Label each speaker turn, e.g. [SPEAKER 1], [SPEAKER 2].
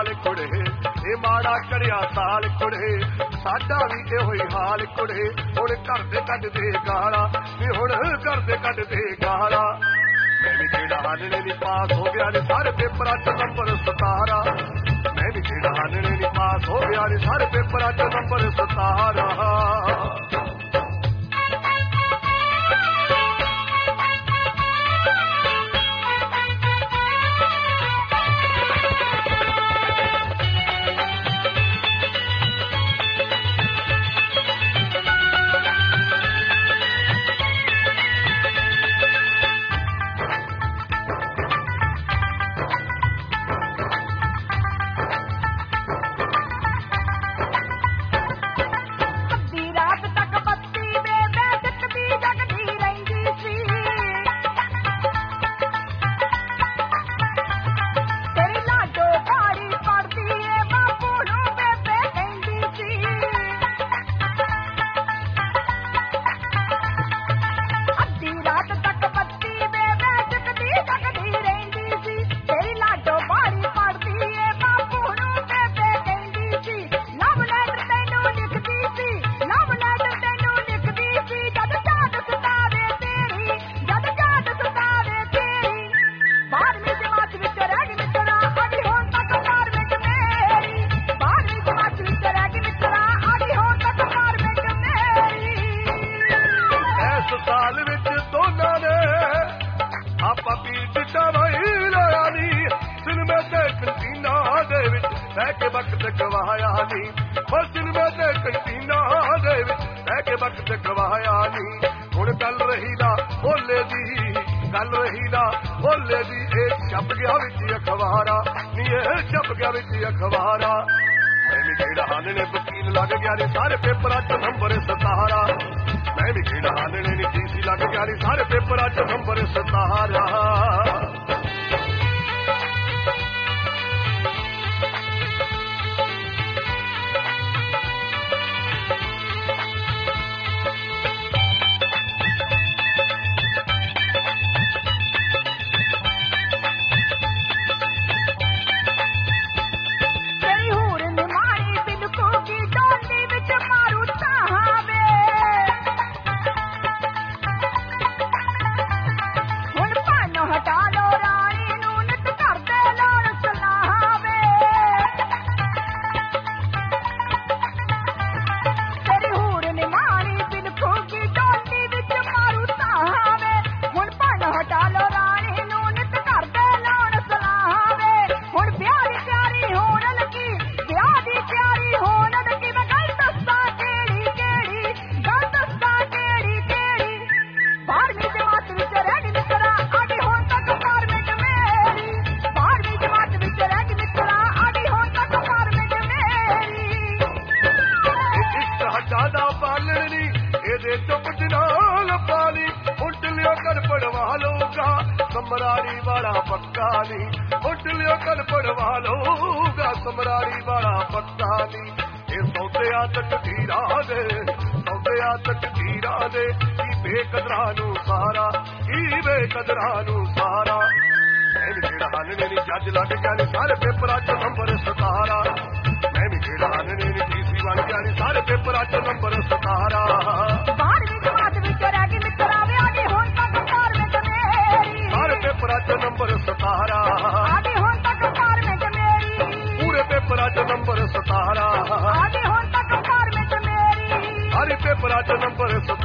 [SPEAKER 1] ਹਾਲ ਕੁੜੇ, ਇਹ ਮਾੜਾ ਚੜਿਆ ਸਾਲ ਕੁੜੇ, ਸਾਡਾ ਵੀ ਇਹੋ ਹੀ ਹਾਲ ਕੁੜੇ। ਹੁਣ ਘਰ ਦੇ ਕੱਢਦੇ ਗਾਲਾਂ ਵੀ ਹੁਣ ਘਰ ਦੇ ਕੱਢਦੇ ਗਾਲਾਂ। ਮੈਂ ਵੀ ਜਿਹੜਾ ਹਾਲਣੇ ਨੀ ਪਾਸ ਹੋ ਗਿਆ ਨੇ ਸਾਰੇ ਪੇਪਰਾਂ 'ਚ ਨੰਬਰ 17। ਮੈਂ ਵੀ ਜਿਹੜਾ ਹਾਲਣੇ ਨੀ ਪਾਸ ਹੋ ਗਿਆ ਨੇ ਸਾਰੇ ਪੇਪਰਾਂ 'ਚ ਨੰਬਰ 17।
[SPEAKER 2] नंबर 17